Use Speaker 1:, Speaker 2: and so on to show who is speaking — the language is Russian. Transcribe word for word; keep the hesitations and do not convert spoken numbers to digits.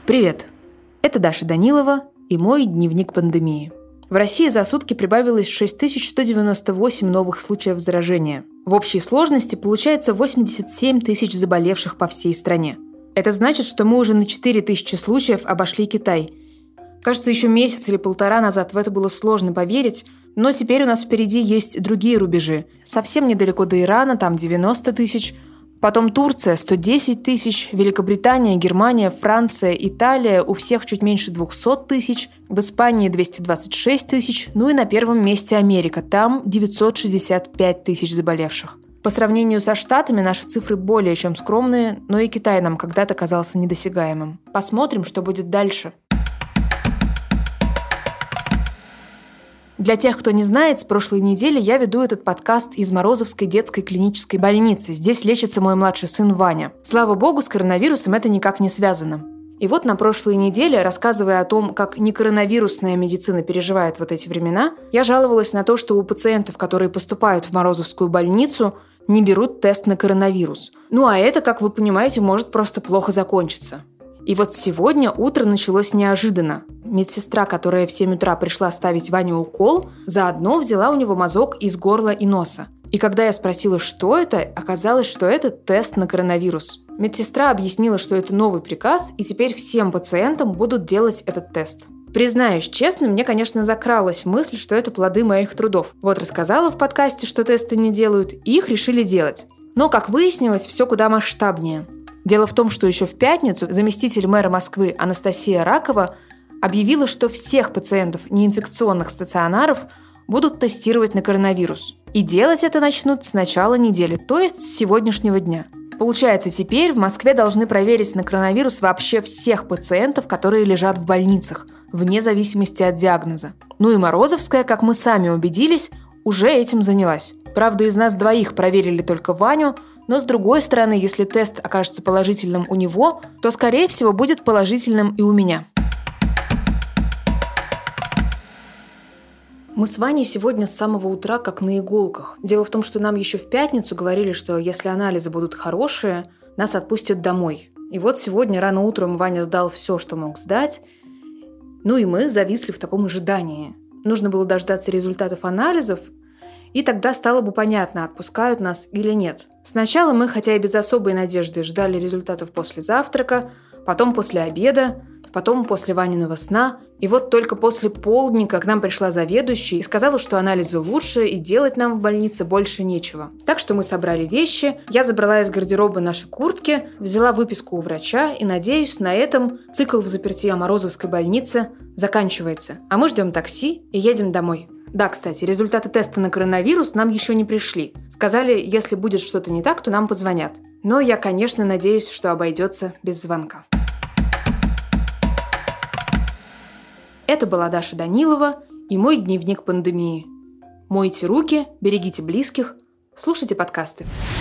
Speaker 1: Привет! Это Даша Данилова и мой дневник пандемии. В России за сутки прибавилось шесть тысяч сто девяносто восемь новых случаев заражения. В общей сложности получается восемьдесят семь тысяч заболевших по всей стране. Это значит, что мы уже на четыре тысячи случаев обошли Китай. Кажется, еще месяц или полтора назад в это было сложно поверить, но теперь у нас впереди есть другие рубежи. Совсем недалеко до Ирана, там девяносто тысяч, потом Турция – сто десять тысяч, Великобритания, Германия, Франция, Италия – у всех чуть меньше двести тысяч, в Испании двести двадцать шесть тысяч, ну и на первом месте Америка, там девятьсот шестьдесят пять тысяч заболевших. По сравнению со Штатами наши цифры более чем скромные, но и Китай нам когда-то казался недосягаемым. Посмотрим, что будет дальше. Для тех, кто не знает, с прошлой недели я веду этот подкаст из Морозовской детской клинической больницы. Здесь лечится мой младший сын Ваня. Слава богу, с коронавирусом это никак не связано. И вот на прошлой неделе, рассказывая о том, как некоронавирусная медицина переживает вот эти времена, я жаловалась на то, что у пациентов, которые поступают в Морозовскую больницу, не берут тест на коронавирус. Ну а это, как вы понимаете, может просто плохо закончиться. И вот сегодня утро началось неожиданно. Медсестра, которая в семь утра пришла ставить Ване укол, заодно взяла у него мазок из горла и носа. И когда я спросила, что это, оказалось, что это тест на коронавирус. Медсестра объяснила, что это новый приказ, и теперь всем пациентам будут делать этот тест. Признаюсь честно, мне, конечно, закралась мысль, что это плоды моих трудов. Вот рассказала в подкасте, что тесты не делают, и их решили делать. Но, как выяснилось, все куда масштабнее. Дело в том, что еще в пятницу заместитель мэра Москвы Анастасия Ракова объявила, что всех пациентов неинфекционных стационаров будут тестировать на коронавирус. И делать это начнут с начала недели, то есть с сегодняшнего дня. Получается, теперь в Москве должны проверить на коронавирус вообще всех пациентов, которые лежат в больницах, вне зависимости от диагноза. Ну и Морозовская, как мы сами убедились, уже этим занялась. Правда, из нас двоих проверили только Ваню, но с другой стороны, если тест окажется положительным у него, то, скорее всего, будет положительным и у меня. Мы с Ваней сегодня с самого утра как на иголках. Дело в том, что нам еще в пятницу говорили, что если анализы будут хорошие, нас отпустят домой. И вот сегодня рано утром Ваня сдал все, что мог сдать. Ну и мы зависли в таком ожидании. Нужно было дождаться результатов анализов, и тогда стало бы понятно, отпускают нас или нет. Сначала мы, хотя и без особой надежды, ждали результатов после завтрака, потом после обеда, потом после Ваниного сна. И вот только после полдника к нам пришла заведующая и сказала, что анализы лучше и делать нам в больнице больше нечего. Так что мы собрали вещи, я забрала из гардероба наши куртки, взяла выписку у врача и, надеюсь, на этом цикл в заперти о Морозовской больнице заканчивается. А мы ждем такси и едем домой. Да, кстати, результаты теста на коронавирус нам еще не пришли. Сказали, если будет что-то не так, то нам позвонят. Но я, конечно, надеюсь, что обойдется без звонка. Это была Даша Данилова и мой дневник пандемии. Мойте руки, берегите близких, слушайте подкасты.